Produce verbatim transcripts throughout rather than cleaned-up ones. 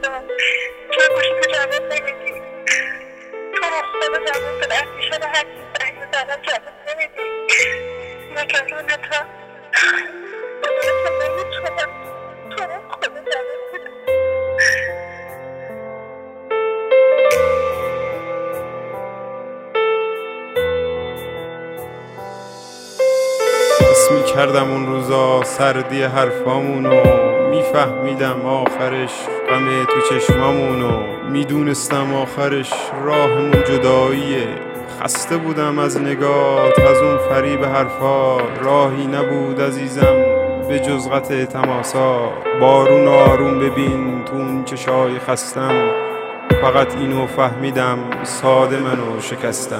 خدا چرا گوشی تو جواب نمیدی؟ تو رو خدا جواب بده. همیشه به هر کی زنگ میزنم جواب نمیدی. نگرانتم. بدونتم نمیتونم. تو رو خدا جواب بده. حس می‌کردم اون روزا سردی حرفامونو، میفهمیدم آخرش غم تو چشمامونو، میدونستم آخرش راهمون جداییه. خسته بودم از نگات، از اون فریب حرفا، راهی نبود عزیزم به جز قطع تماسا. بارون آروم ببین تو اون چشای خستم، فقط اینو فهمیدم ساده منو شکستم.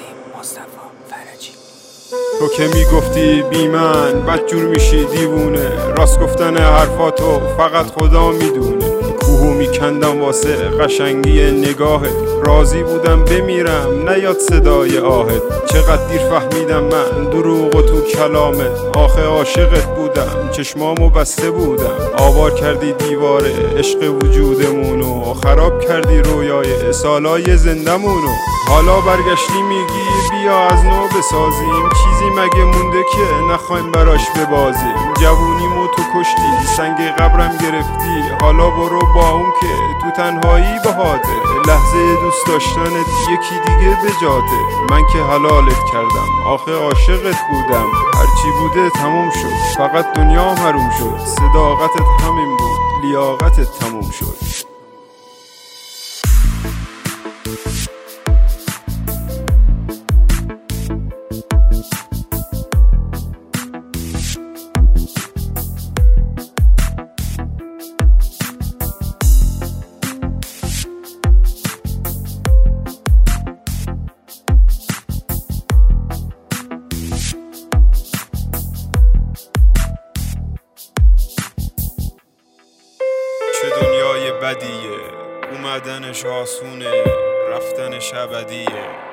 تو که میگفتی بی من بدجور میشی دیوونه، راست گفتن حرفاتو فقط خدا میدونه. کوهو میکندم واسه قشنگی نگاهت، راضی بودم بمیرم نیاد صدای آهت. چقدر دیر فهمیدم من دروغ و تو کلامت، آخه عاشقت بودم چشمامو بسته بودم. آوار کردی دیوار عشق وجودمونو، خراب کردی رویای سالای زندمونو. حالا برگشتی میگی بیا از نو بسازیم، چیزی مگه مونده که نخوایم براش ببازیم؟ جوونیمو تو کشتی، سنگ قبرم گرفتی، حالا برو با اون که تو تنهایی بهاته. لحظه دوست داشتنت یکی دیگه بجاته، من که حلالت کردم آخه عاشقت بودم. هرچی بوده تموم شد، فقط دنیا حروم شد. صداقتت همین بود، لیاقتت تموم شد. چه دنیای بدیه، اومدنش آسونه، رفتنش ابدیه.